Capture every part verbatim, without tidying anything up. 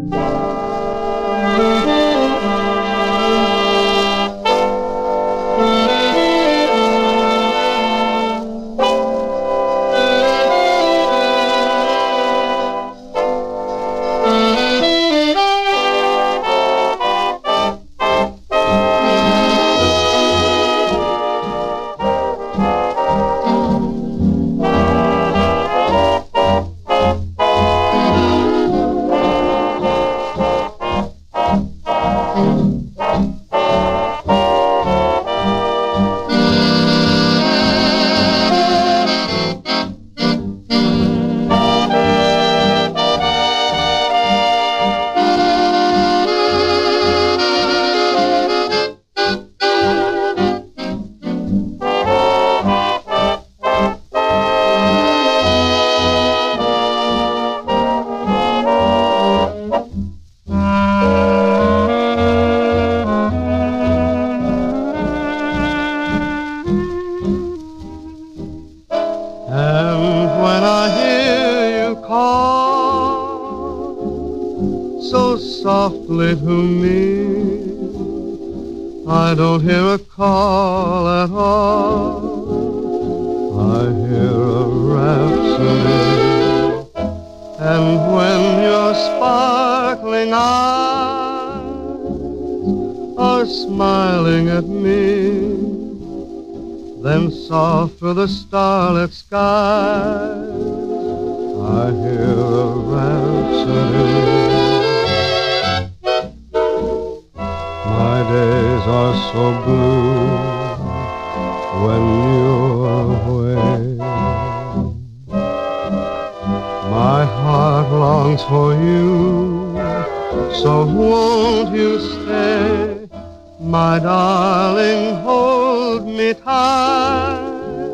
So softly to me, I don't hear a call at all. I hear a rhapsody, and when your sparkling eyes are smiling at me, then soft through the starlit skies, I hear a rhapsody. My days are so blue when you're away. My heart longs for you, so won't you stay? My darling, hold me tight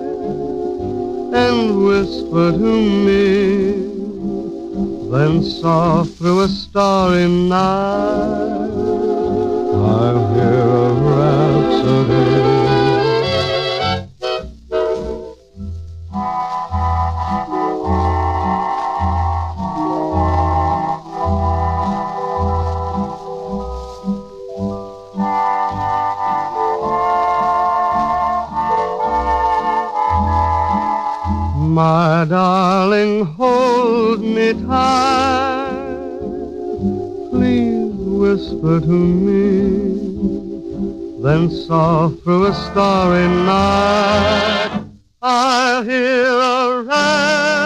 and whisper to me, then soft through a starry night, I'll hear a rhapsody. My darling, hold me tight, please whisper to me, then soft through a starry night, I'll hear a rap.